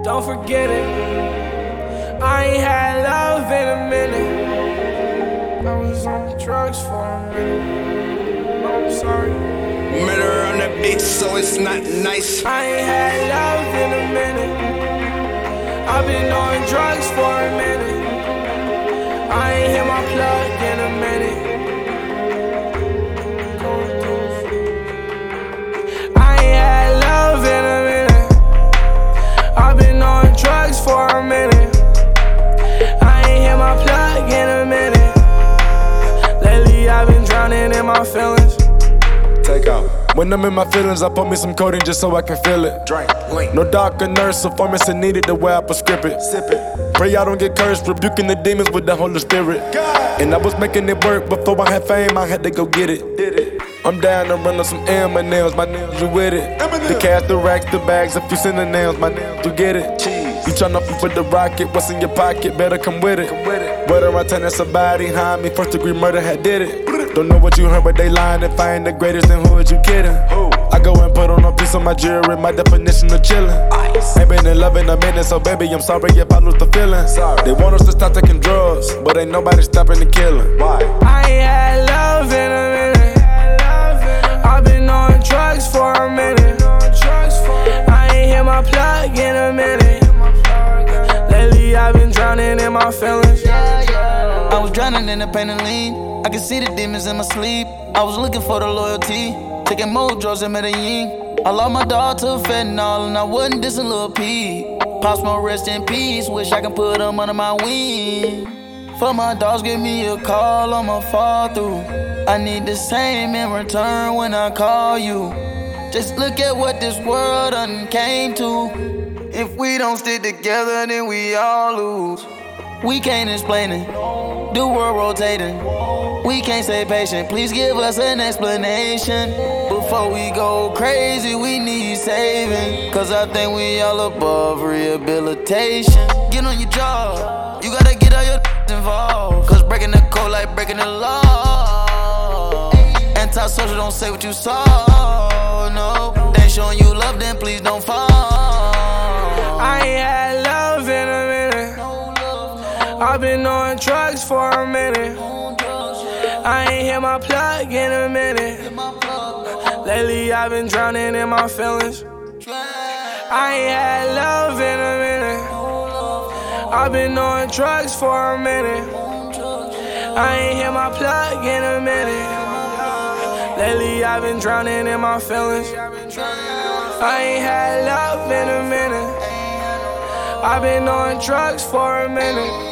Don't forget it. I ain't had love in a minute. I was on drugs for a minute. I'm sorry. Murder on the beat, so it's not nice. I ain't had love in a minute. I've been on drugs for a minute. I ain't hit my plug in a minute. I ain't had love in a minute. I've been on drugs for a minute. I ain't hit my plug in a minute. Lately I've been drowning in my feelings. Take out. When I'm in my feelings, I put me some codeine just so I can feel it. Drink, link. No doctor, nurse, or pharmacy needed the way I prescribe it. Sip it. Pray I don't get cursed, rebuking the demons with the Holy Spirit. God. And I was making it work before I had fame, I had to go get it. Did it. I'm down to run up some M&M's, my nails, you with it. The cash, the racks, the bags, a few nails, my nails, you get it. Cheese. You tryna f with the rocket, what's in your pocket, better come with it. Whether I turn somebody behind me, first degree murder had did it. Don't know what you heard, but they lying. If I ain't the greatest, then who is you kidding? I go and put on a piece of my jewelry, my definition of chillin'. Ain't been in love in a minute, so baby, I'm sorry if I lose the feeling. They want us to stop taking drugs, but ain't nobody stopping the killing. Why? I ain't had love in a minute. I've been on drugs for a minute. I ain't hit my plug in a minute. Lately I've been drowning in my feelings. I was drowning in the pain and lean. I could see the demons in my sleep. I was looking for the loyalty, taking more drugs in Medellin. I lost my dog to fentanyl and I wasn't dissing Lil P. Pop Smoke, rest in peace, wish I could put him under my wing. For my dogs, give me a call, I'ma fall through. I need the same in return when I call you. Just look at what this world done came to. If we don't stick together, then we all lose. We can't explain it, the world rotating. We can't stay patient, please give us an explanation. Before we go crazy, we need saving. Cause I think we all above rehabilitation. Get on your job, you gotta get all your involved. Cause breaking the code like breaking the law. Antisocial, don't say what you saw, no. They ain't showing you love, then please don't fall. I ain't had love in a minute. I've been on drugs for a minute. I ain't hit my plug in a minute. Lately I've been drowning in my feelings. I ain't had love in a minute. I've been on drugs for a minute. I ain't hit my plug in a minute. Lately I've been drowning in my feelings. I ain't had love in a minute. I've been on drugs for a minute.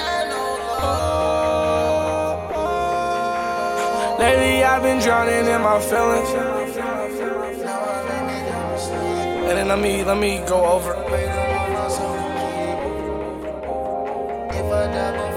Lately I've been drowning in my feelings. And then let me go over.